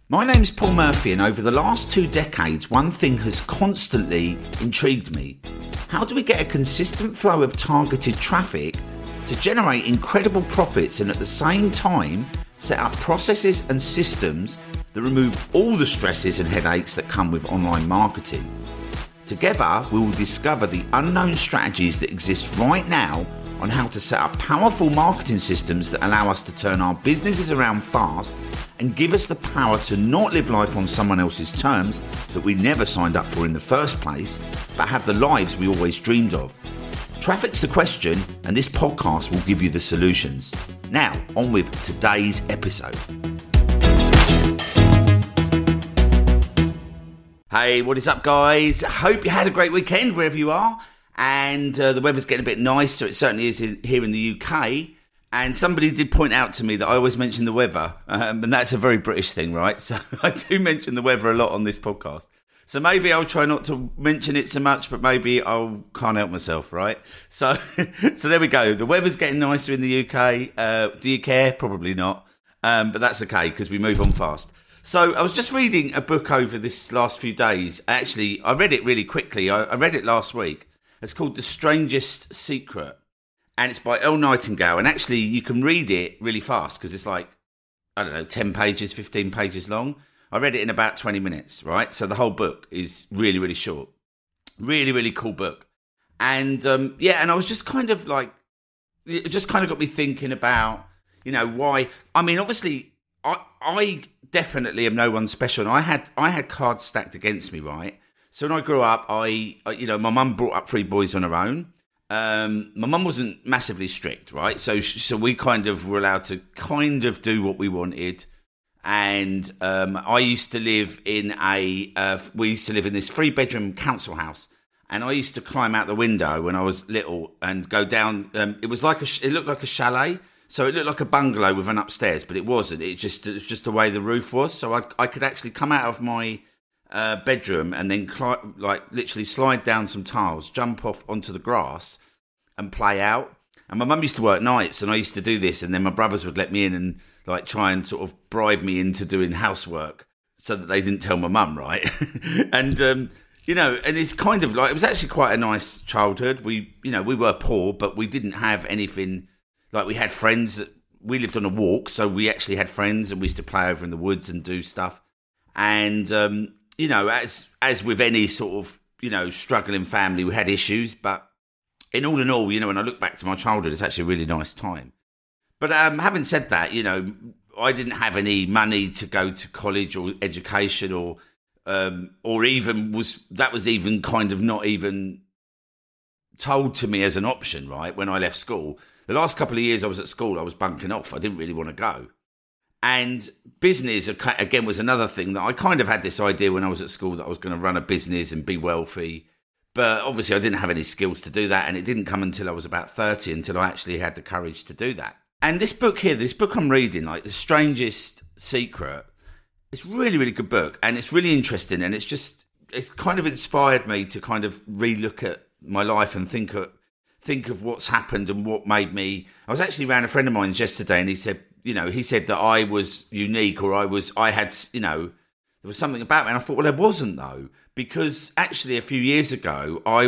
My name's Paul Murphy, and over the last 2 decades, one thing has constantly intrigued me. How do we get a consistent flow of targeted traffic to generate incredible profits and at the same time set up processes and systems that remove all the stresses and headaches that come with online marketing? Together, we will discover the unknown strategies that exist right now on how to set up powerful marketing systems that allow us to turn our businesses around fast and give us the power to not live life on someone else's terms that we never signed up for in the first place, but have the lives we always dreamed of. Traffic's the question, and this podcast will give you the solutions. Now, on with today's episode. Hey, what is up, guys? Hope you had a great weekend wherever you are. And the weather's getting a bit nicer. It certainly is here in the UK. And somebody did point out to me that I always mention the weather. And that's a very British thing, right? So I do mention the weather a lot on this podcast. So maybe I'll try not to mention it so much, but maybe I can't help myself, right? So there we go. The weather's getting nicer in the UK. Do you care? Probably not. But that's okay because we move on fast. So I was just reading a book over this last few days. Actually, I read it really quickly. I read it last week. It's called The Strangest Secret. And it's by Earl Nightingale. And actually, you can read it really fast because it's like, 10 pages, 15 pages long. I read it in about 20 minutes, right? So the whole book is really, really short. Really, really cool book. And and I was just kind of like, it just kind of got me thinking about, why. I mean, obviously, I definitely am no one special. And I had cards stacked against me, right? So when I grew up, my mum brought up 3 boys on her own. My mum wasn't massively strict, right? So we kind of were allowed to kind of do what we wanted. And I used to live in this 3-bedroom council house. And I used to climb out the window when I was little and go down. It looked like a chalet. So it looked like a bungalow with an upstairs, but it wasn't. It was just the way the roof was. So I could actually come out of my bedroom and then literally slide down some tiles, jump off onto the grass and play out. And my mum used to work nights and I used to do this, and then my brothers would let me in and try and sort of bribe me into doing housework so that they didn't tell my mum, right? And and it's kind of it was actually quite a nice childhood. We were poor, but we didn't have anything. We had friends that we lived on a walk, so we actually had friends and we used to play over in the woods and do stuff. And as with any sort of, struggling family, we had issues. But in all, when I look back to my childhood, it's actually a really nice time. But having said that, I didn't have any money to go to college or education or even was even kind of not even told to me as an option, right? When I left school, the last couple of years I was at school, I was bunking off. I didn't really want to go. And business, again, was another thing that I kind of had this idea when I was at school that I was going to run a business and be wealthy. But obviously I didn't have any skills to do that. And it didn't come until I was about 30 until I actually had the courage to do that. And this book I'm reading, The Strangest Secret, it's really, really good book. And it's really interesting. And it's kind of inspired me to kind of relook at my life and think of what's happened and what made me. I was actually around a friend of mine's yesterday and he said that I was unique or there was something about me. And I thought, well, there wasn't though, because actually a few years ago, I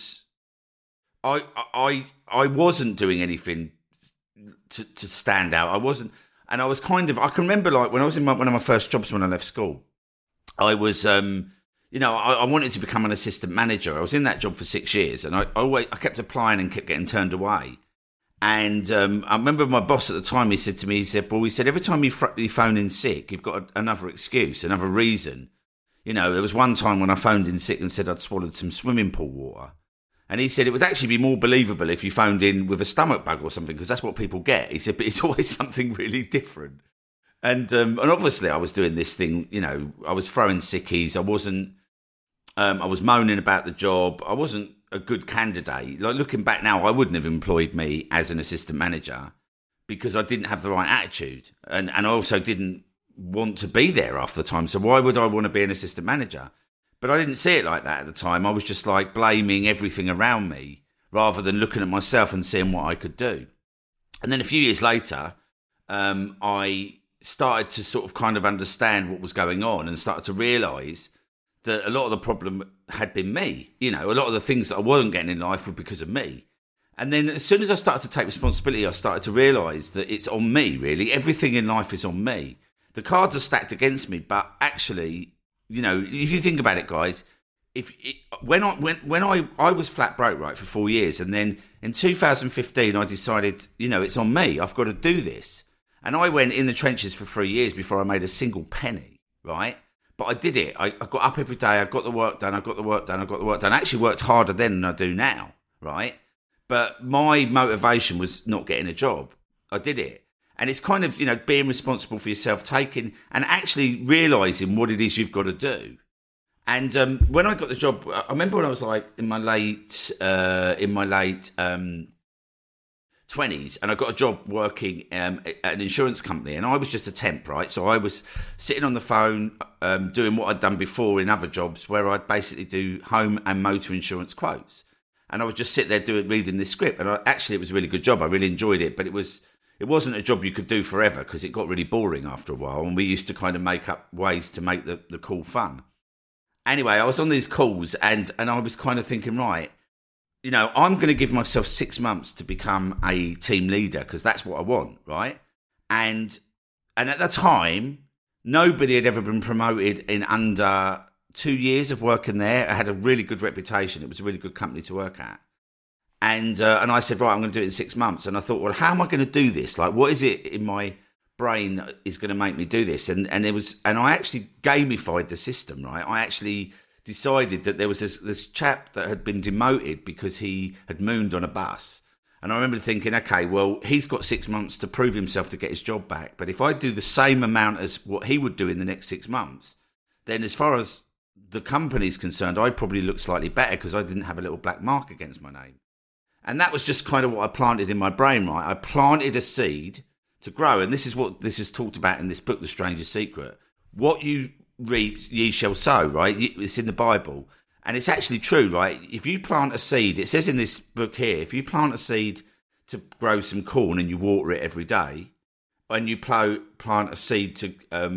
wasn't doing anything to stand out. I wasn't. And I was I can remember when I was in one of my first jobs when I left school, I was, I wanted to become an assistant manager. I was in that job for 6 years and I kept applying and kept getting turned away. And I remember my boss at the time, he said to me, every time you phone in sick, you've got another excuse, another reason. There was one time when I phoned in sick and said I'd swallowed some swimming pool water. And he said it would actually be more believable if you phoned in with a stomach bug or something, because that's what people get. He said, but it's always something really different. And obviously I was doing this thing, I was throwing sickies. I was moaning about the job. I wasn't a good candidate. Looking back now, I wouldn't have employed me as an assistant manager because I didn't have the right attitude. And I also didn't want to be there half the time. So why would I want to be an assistant manager? But I didn't see it like that at the time. I was just blaming everything around me rather than looking at myself and seeing what I could do. And then a few years later, I started to sort of kind of understand what was going on and started to realise that a lot of the problem had been me. You know, a lot of the things that I wasn't getting in life were because of me. And then as soon as I started to take responsibility, I started to realise that it's on me, really. Everything in life is on me. The cards are stacked against me, but actually, you know, if you think about it, guys, when I was flat broke, right, for 4 years, and then in 2015 I decided, you know, it's on me. I've got to do this. And I went in the trenches for 3 years before I made a single penny, right? But I did it. I got up every day. I got the work done. I actually worked harder then than I do now, right? But my motivation was not getting a job. I did it. And it's kind of, you know, being responsible for yourself, taking and actually realising what it is you've got to do. And when I got the job, I remember when I was like in my late 20s, and I got a job working at an insurance company, and I was just a temp, right? So I was sitting on the phone doing what I'd done before in other jobs, where I'd basically do home and motor insurance quotes, and I would just sit there reading this script. And it was a really good job. I really enjoyed it, but it wasn't a job you could do forever because it got really boring after a while, and we used to kind of make up ways to make the call fun. Anyway, I was on these calls, and I was kind of thinking, right, you know, I'm going to give myself 6 months to become a team leader because that's what I want, right? And at the time, nobody had ever been promoted in under 2 years of working there. I had a really good reputation. It was a really good company to work at. And I said, right, I'm going to do it in 6 months. And I thought, well, how am I going to do this? Like, what is it in my brain that is going to make me do this? And I actually gamified the system, right? I actually decided that there was this chap that had been demoted because he had mooned on a bus. And I remember thinking, okay, well, he's got 6 months to prove himself to get his job back. But if I do the same amount as what he would do in the next 6 months, then as far as the company's concerned, I'd probably look slightly better because I didn't have a little black mark against my name. And that was just kind of what I planted in my brain, right? I planted a seed to grow. And this is what this is talked about in this book, The Stranger's Secret. What you reap, ye shall sow, right? It's in the Bible. And it's actually true, right? If you plant a seed, it says in this book here, if you plant a seed to grow some corn and you water it every day, and you plant a seed to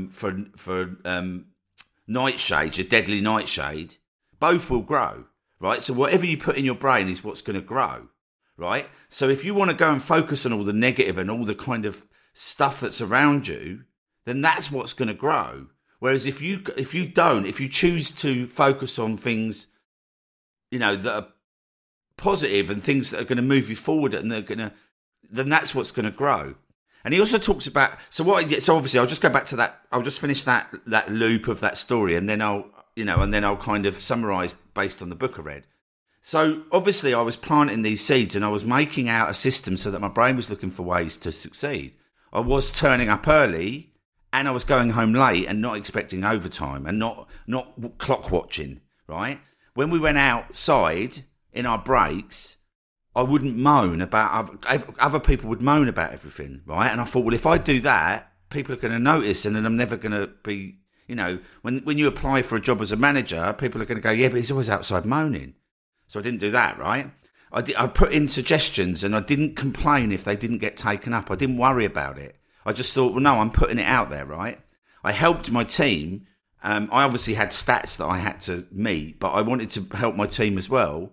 for nightshade, a deadly nightshade, both will grow, right? So whatever you put in your brain is what's going to grow, right? So if you want to go and focus on all the negative and all the kind of stuff that's around you, then that's what's going to grow. Whereas if you choose to focus on things, you know, that are positive and things that are going to move you forward, and then that's what's going to grow. And he also talks about so obviously I'll just go back to that. I'll just finish that loop of that story, and then I'll kind of summarize based on the book I read. So obviously I was planting these seeds, and I was making out a system so that my brain was looking for ways to succeed. I was turning up early, and I was going home late and not expecting overtime and not clock watching, right? When we went outside in our breaks, I wouldn't moan about other people would moan about everything, right? And I thought, well, if I do that, people are going to notice, and then I'm never going to be, you know, when you apply for a job as a manager, people are going to go, yeah, but he's always outside moaning. So I didn't do that, right? I put in suggestions, and I didn't complain if they didn't get taken up. I didn't worry about it. I just thought, well, no, I'm putting it out there, right? I helped my team. I obviously had stats that I had to meet, but I wanted to help my team as well.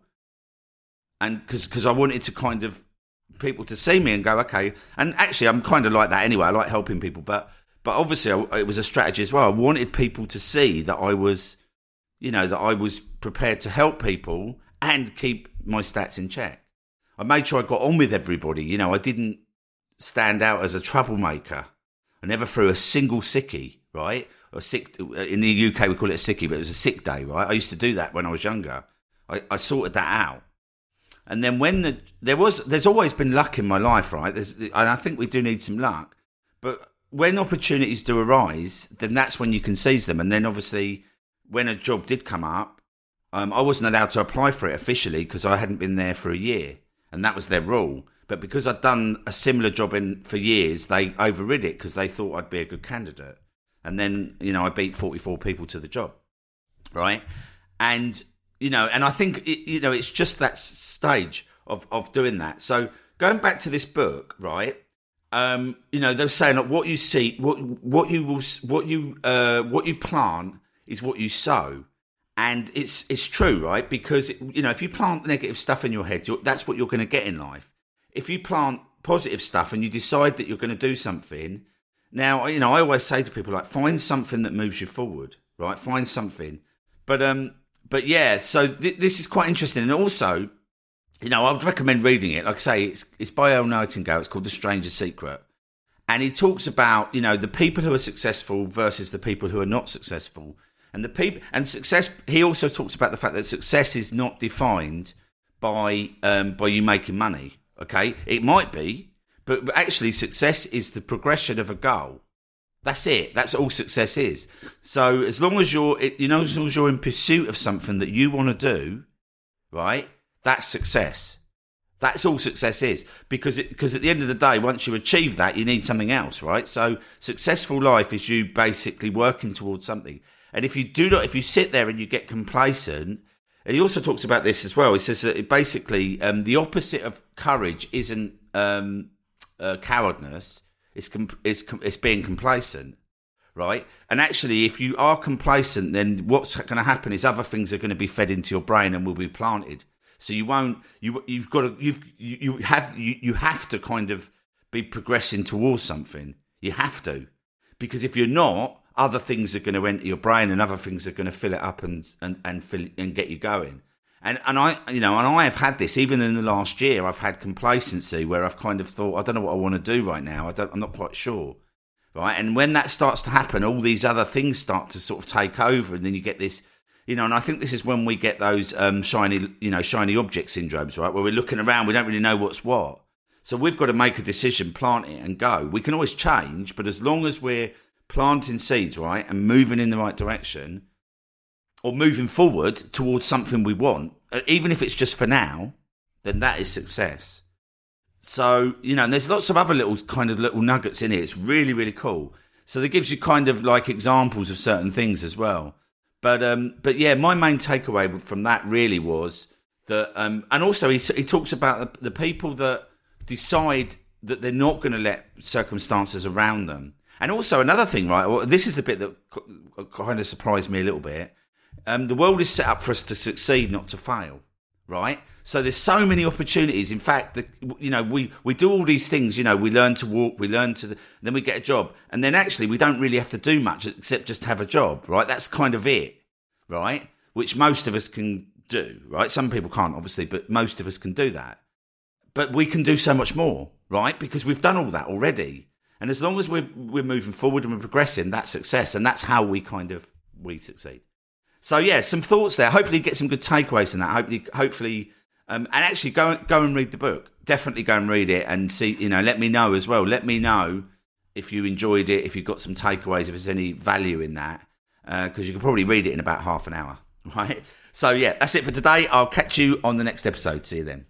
And because I wanted to kind of people to see me and go, okay. And actually, I'm kind of like that anyway. I like helping people, but obviously it was a strategy as well. I wanted people to see that I was, you know, that I was prepared to help people and keep my stats in check. I made sure I got on with everybody. You know, I didn't stand out as a troublemaker. I never threw a single sickie, right? Or sick. In the UK, we call it a sickie, but it was a sick day, right? I used to do that when I was younger. I sorted that out. And then when there's always been luck in my life, right? And I think we do need some luck. But when opportunities do arise, then that's when you can seize them. And then obviously, when a job did come up, I wasn't allowed to apply for it officially because I hadn't been there for a year, and that was their rule. But because I'd done a similar job for years, they overrid it because they thought I'd be a good candidate. And then, you know, I beat 44 people to the job, right? And, you know, and I think, it's just that stage of doing that. So going back to this book, right, they're saying like what you see, what you plant is what you sow. And it's true, right? Because, if you plant negative stuff in your head, that's what you're going to get in life. If you plant positive stuff and you decide that you're going to do something, now, I always say to people, like, find something that moves you forward, right? Find something. But yeah, so this is quite interesting. And also, I would recommend reading it. Like I say, it's by Earl Nightingale. It's called The Stranger's Secret. And he talks about, the people who are successful versus the people who are not successful. And success. He also talks about the fact that success is not defined by you making money. Okay, it might be, but actually, success is the progression of a goal. That's it. That's all success is. So as long as you're in pursuit of something that you want to do, right? That's success. That's all success is. Because at the end of the day, once you achieve that, you need something else, right? So successful life is you basically working towards something. And if you sit there and you get complacent, and he also talks about this as well. He says that basically the opposite of courage isn't cowardness; it's being complacent, right? And actually, if you are complacent, then what's going to happen is other things are going to be fed into your brain and will be planted. So you won't. You have to kind of be progressing towards something. You have to, because if you're not, other things are going to enter your brain, and other things are going to fill it up and fill and get you going. And I have had this even in the last year. I've had complacency where I've kind of thought, I don't know what I want to do right now. I'm not quite sure, right? And when that starts to happen, all these other things start to sort of take over, and then you get this, and I think this is when we get those shiny object syndromes, right? Where we're looking around, we don't really know what's what. So we've got to make a decision, plant it, and go. We can always change, but as long as we're planting seeds, right, and moving in the right direction, or moving forward towards something we want, even if it's just for now, then that is success. So, and there's lots of other little nuggets in it. It's really, really cool. So that gives you kind of like examples of certain things as well. But yeah, my main takeaway from that really was that, and also he talks about the people that decide that they're not going to let circumstances around them. And also another thing, right? Well, this is the bit that kind of surprised me a little bit. The world is set up for us to succeed, not to fail, right? So there's so many opportunities. In fact, we do all these things. We learn to walk, then we get a job, and then actually we don't really have to do much except just have a job, right? That's kind of it, right? Which most of us can do, right? Some people can't, obviously, but most of us can do that. But we can do so much more, right? Because we've done all that already. And as long as we're moving forward and we're progressing, that's success. And that's how we succeed. So yeah, some thoughts there. Hopefully you get some good takeaways from that. Hopefully, and actually go and read the book. Definitely go and read it and see, let me know as well. Let me know if you enjoyed it, if you've got some takeaways, if there's any value in that. Because you can probably read it in about half an hour, right? So yeah, that's it for today. I'll catch you on the next episode. See you then.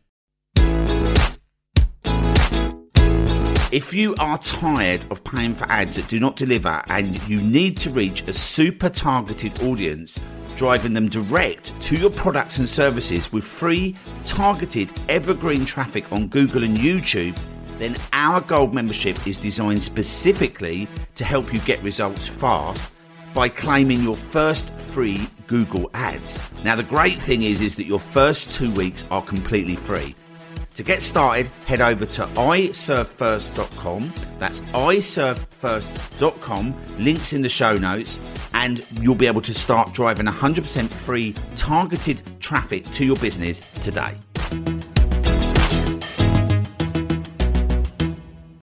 If you are tired of paying for ads that do not deliver and you need to reach a super targeted audience, driving them direct to your products and services with free, targeted, evergreen traffic on Google and YouTube, then our Gold membership is designed specifically to help you get results fast by claiming your first free Google ads. Now, the great thing is that your first 2 weeks are completely free. To get started, head over to iservefirst.com. That's iservefirst.com. Links in the show notes, and you'll be able to start driving 100% free targeted traffic to your business today.